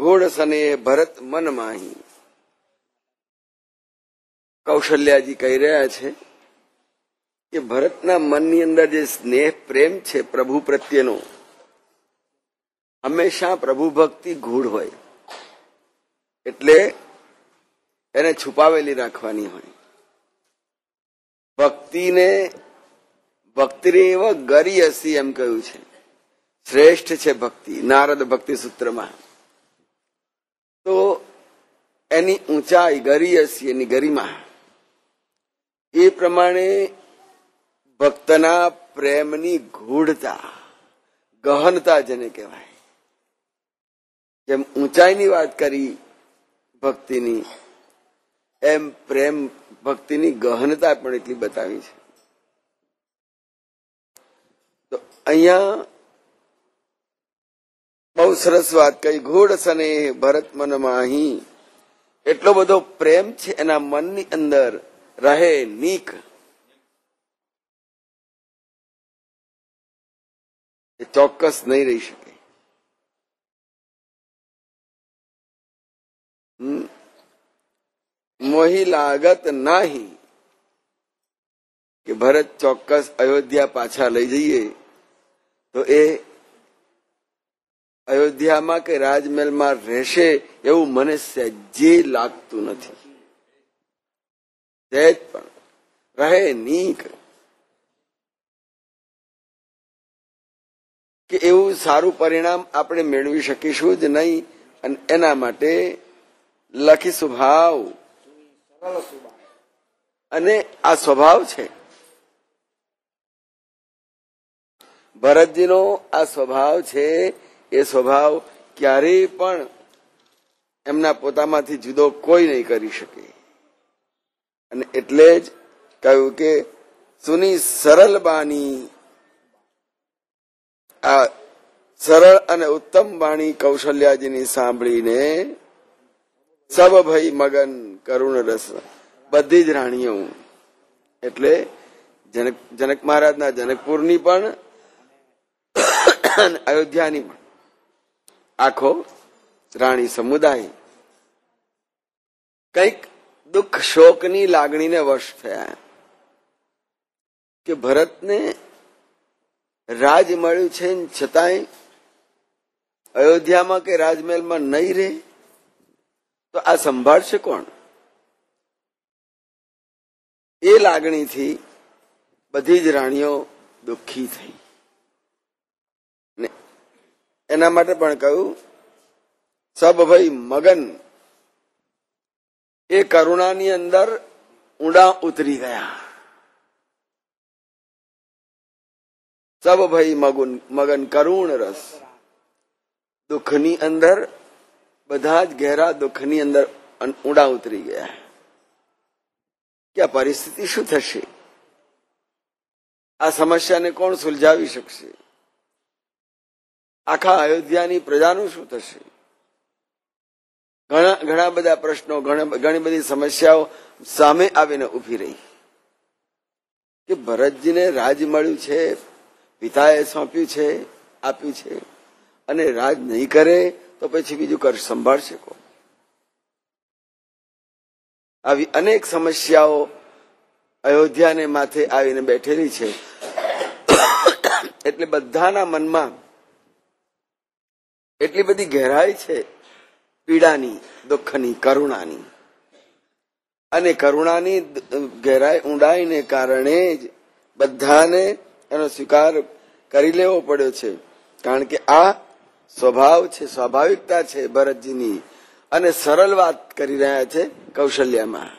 ઘોડ સને ભરત મન માહી. કૌશલ્યાજી કહી રહ્યા છે કે ભરતના મનની અંદર જે સ્નેહ પ્રેમ છે પ્રભુ પ્રત્યેનો, હંમેશા પ્રભુ ભક્તિ ગૂઢ હોય, એટલે એને છુપાવેલી રાખવાની હોય. ભક્તિરેવ ગરીયસી એમ કહ્યું છે. શ્રેષ્ઠ છે ભક્તિ નારદ ભક્તિ સૂત્રમાં. તો એની ઊંચાઈ ગરીયસી, એની ગરિમા, એ પ્રમાણે ભક્તના પ્રેમની ગૂઢતા, ગહનતા જેને કહેવાય. જેમ ઊંચાઈની વાત કરી ભક્તિની, એમ પ્રેમ ભક્તિની ગહનતા પણ એટલી બતાવી છે. તો અહીંયા બહુ સરસ વાત કહી. ઘોડ સને ભરત મન માહી. એટલો બધો પ્રેમ છે એના મનની અંદર રહે નીક. એ ચોક્કસ નહીં રહી શકે. મોહી લાગત નાહી, કે ભરત ચોક્કસ અયોધ્યા પાછા લઈ જઈએ તો એ અયોધ્યામાં કે રાજમહેલમાં રહેશે એવું મને સહેજે લાગતું નથી. સહેજ પણ રહે નીક, કે એવું સારું પરિણામ આપણે મેળવી શકીશું જ નહીં. અને એના માટે લખી સ્વભાવ, અને આ સ્વભાવ છે ભરતજીનો. આ સ્વભાવ છે, એ સ્વભાવ ક્યારેય પણ એમના પોતામાંથી જુદો કોઈ નહીં કરી શકે. અને એટલે જ કહ્યું કે સુની સરળ બાણી. આ સરળ અને ઉત્તમ વાણી કૌશલ્યાજીની સાંભળીને સબ ભઈ મગન કરુણ રસ. બધી જ રાણીઓ, એટલે જનક મહારાજના જનકપુરની પણ, અયોધ્યાની પણ, આખો રાણી સમુદાય કઈક દુઃખ શોકની લાગણીને વશ થયા કે ભરતને રાજ મળ્યું છે છતાંય અયોધ્યામાં કે રાજમહેલમાં નહીં રહે તો આ સંભાળશે કોણ? એ લાગણીથી બધી જ રાણીઓ દુઃખી થઈ. એના માટે પણ કહ્યું સબ ભાઈ મગન, એ કરુણાની અંદર ઊંડા ઉતરી ગયા. સબ ભાઈ મગન કરુણ રસ. દુઃખની અંદર, બધા જ ગહેરા દુઃખની અંદર ઊંડા ઉતરી ગયા કે આ પરિસ્થિતિ શું થશે, આ સમસ્યાને કોણ સુલઝાવી શકશે, આખા અયોધ્યાની પ્રજાનું શું થશે. ઘણા બધા પ્રશ્નો, ઘણી બધી સમસ્યાઓ સામે આવીને ઉભી રહી કે ભરતજીને રાજ મળ્યું છે, પિતાએ સોંપ્યું છે, આપ્યું છે, અને રાજ નહીં કરે તો પછી બીજું સંભાળશે કોણ? આવી અનેક સમસ્યાઓ અયોધ્યાને માથે આવીને બેઠેલી છે. એટલે બધાના મનમાં એટલી બધી ગહેરાઈ છે પીડાની, દુઃખની, કરુણાની. અને કરુણાની ગહેરાઈ, ઊંડાઈને કારણે જ બધાને એનો સ્વીકાર કરી લેવો પડ્યો છે. કારણ કે આ સ્વભાવ છે, સ્વાભાવિકતા છે ભરતજીની. અને સરળ વાત કરી રહ્યા છે કૌશલ્યામાં.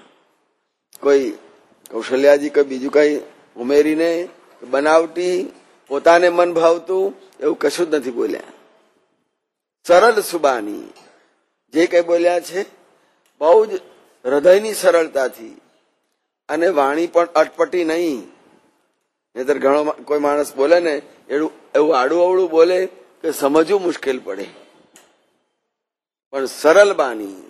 કૌશલ્યાજી કોઈ બીજું કઈ ઉમેરીને, બનાવટી, પોતાને મન ભાવતું એવું કશું જ નથી બોલ્યા. સરળ સુબાની જે કઈ બોલ્યા છે બહુ જ હૃદયની સરળતાથી, અને વાણી પણ અટપટી નહીં. નહીતર ઘણો કોઈ માણસ બોલે ને એવું આડું અવળું બોલે કે સમજવું મુશ્કેલ પડે. પણ સરળ બાણી,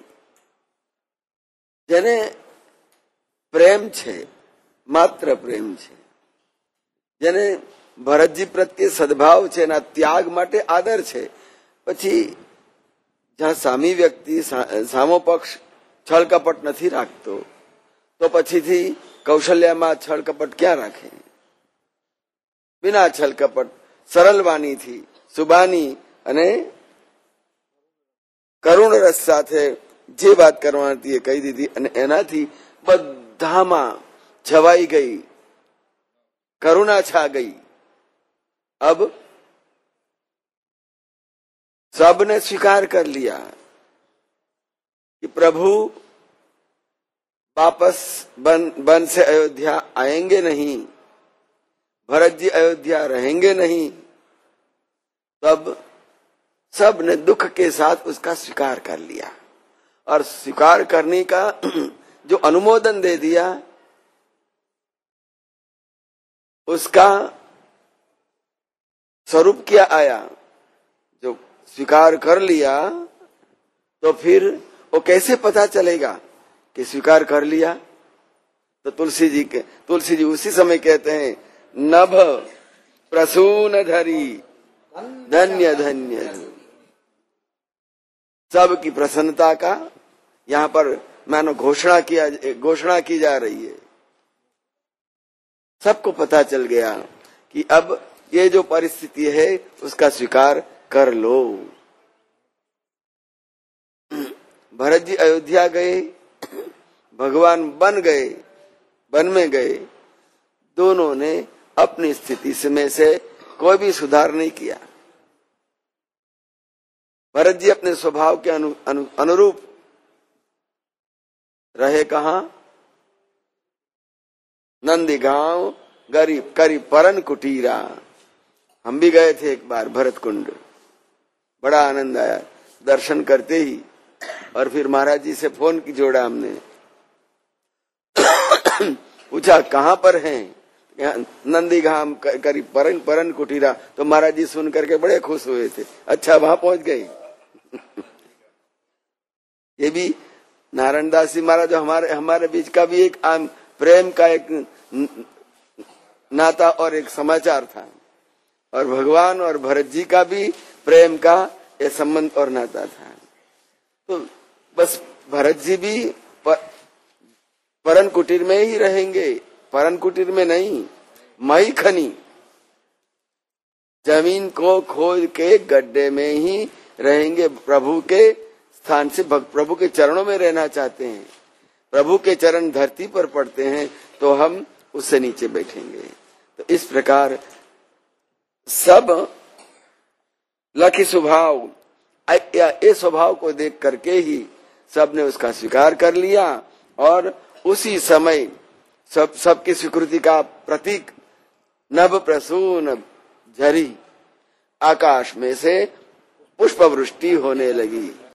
જેને પ્રેમ છે, માત્ર પ્રેમ છે, જેને ભરતજી પ્રત્યે સદભાવ છે, એના ત્યાગ માટે આદર છે, પછી જ્યાં સામી વ્યક્તિ સામો પક્ષ છળ કપટ નથી રાખતો તો પછીથી કૌશલ્યામાં છળ કપટ ક્યાં રાખે? બિના છલ કપટ સરળ વાણીથી સુબાની અને કરુણ રસ સાથે જે વાત કરવાની હતી એ કહી દીધી અને એનાથી બધામાં છવાઈ ગઈ, करुणा छा गई। अब सबने स्वीकार कर लिया कि प्रभु वापस वन से अयोध्या आएंगे नहीं, भरत जी अयोध्या रहेंगे नहीं। तब सब ने दुख के साथ उसका स्वीकार कर लिया और स्वीकार करने का जो अनुमोदन दे दिया उसका स्वरूप क्या आया? जो स्वीकार कर लिया तो फिर वो कैसे पता चलेगा कि स्वीकार कर लिया? तो तुलसी जी उसी समय कहते हैं नभ प्रसून धरी धन्य धन्य। सबकी प्रसन्नता का यहाँ पर मानो घोषणा की जा रही है। सबको पता चल गया कि अब ये जो परिस्थिति है उसका स्वीकार कर लो। भरत जी अयोध्या गए, भगवान वन में गए, दोनों ने अपनी स्थिति में से कोई भी सुधार नहीं किया। भरत जी अपने स्वभाव के अनुरूप रहे कहाँ? नंदी गांव गरीब करी परन कुटीरा। हम भी गए थे एक बार भरत कुंड, बड़ा आनंद आया दर्शन करते ही। और फिर महाराज जी से फोन की जोड़ा हमने, पूछा कहाँ पर हैं? नंदी गांव करी परन कुटीरा। तो महाराज जी सुन करके बड़े खुश हुए थे, अच्छा वहां पहुंच गए। ये भी नारायण दास जी महाराज हमारे बीच का भी एक प्रेम का एक नाता और एक समाचार था, और भगवान और भरत जी का भी प्रेम का ये संबंध और नाता था। तो बस भरत जी भी परन कुटीर में ही रहेंगे, परन कुटीर में नहीं, मई खनी जमीन को खोद के गड्ढे में ही रहेंगे। प्रभु के स्थान से प्रभु के चरणों में रहना चाहते हैं। प्रभु के चरण धरती पर पड़ते हैं तो हम उससे नीचे बैठेंगे। तो इस प्रकार सब लकी स्वभाव या इस स्वभाव को देख करके ही सबने उसका स्वीकार कर लिया। और उसी समय सबकी स्वीकृति का प्रतीक नभ प्रसून झरी, आकाश में से पुष्प वृष्टि होने लगी।